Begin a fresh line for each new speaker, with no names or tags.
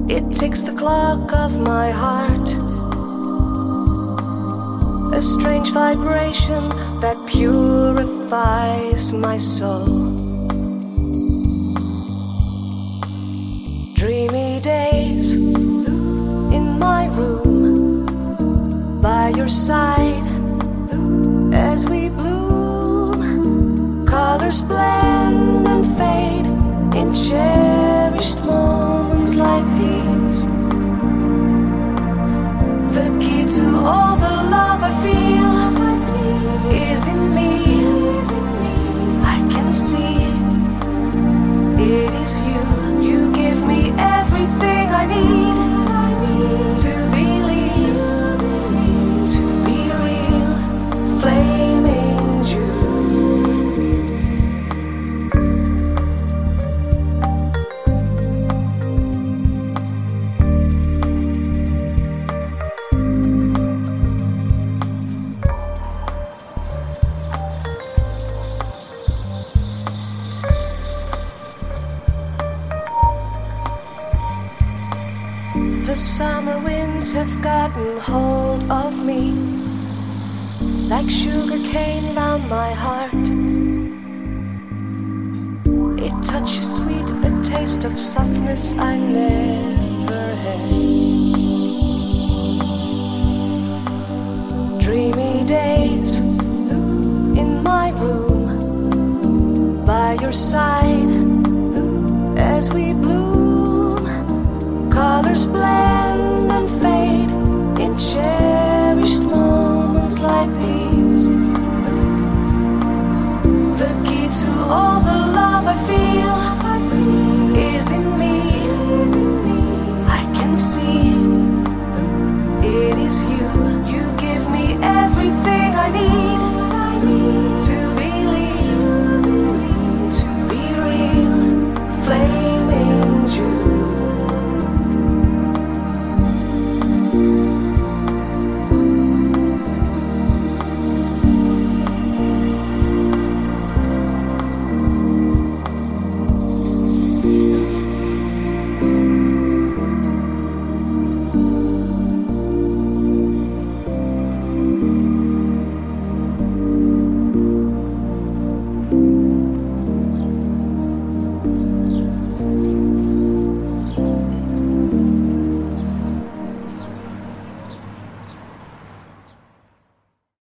It ticks the clock of my heart, a strange vibration that purifies my soul. Dreamy days in my room, by your side as we bloom. Colors blend and fade in cherished moments like these. The key to all the love I feel is in me. I can see it is you. You give me everything I need to believe, to be real, flaming June. The summer winds have gotten hold of me, like sugar cane round my heart. It touches sweet, a taste of softness I never had. Dreamy days in my room, by your side as we bloom. Colors blend and fade in cherished moments like these.